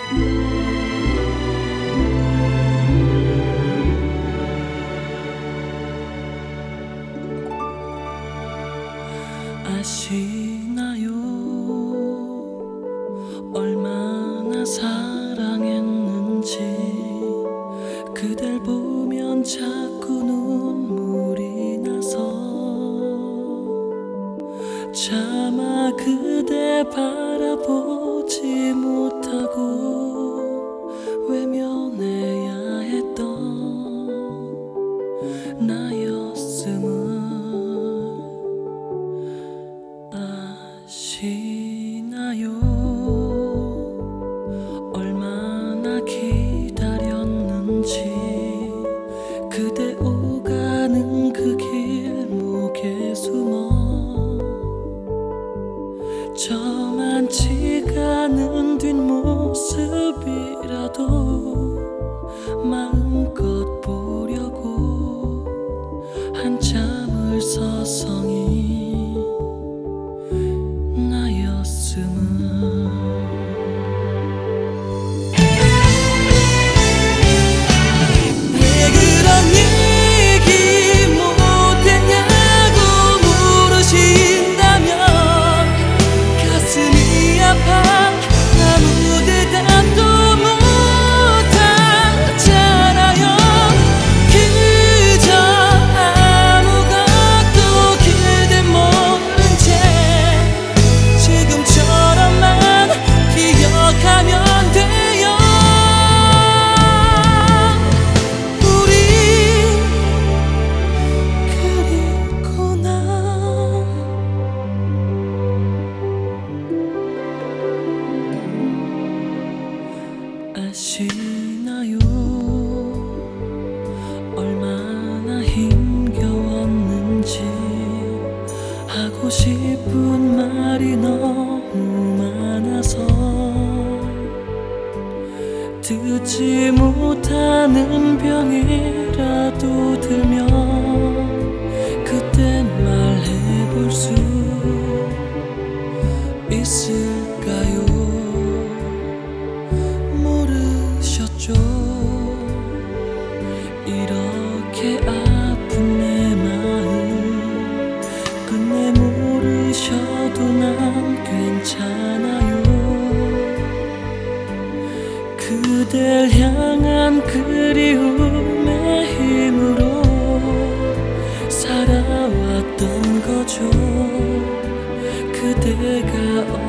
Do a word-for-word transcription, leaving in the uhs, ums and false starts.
아시나요? 얼마나 사랑했는지. 그댈 보면 자꾸 눈물이 나서 차마 그대 바라보지 못하고 외면해야 했던 나였음을 아시나요? 얼마나 기다렸는지. 그대 오가는 그 길목에 숨어 저만치가 않은 뒷모습이라도 마음껏 보려고 한참을 서성이 아시나요? 얼마나 힘겨웠는지. 하고 싶은 말이 너무 많아서 듣지 못하는 병이라도 들면 그땐 말해볼 수 있을까요? 이렇게 아픈 내 마음 끝내 모르셔도 난 괜찮아요. 그댈 향한 그리움의 힘으로 살아왔던 거죠. 그대가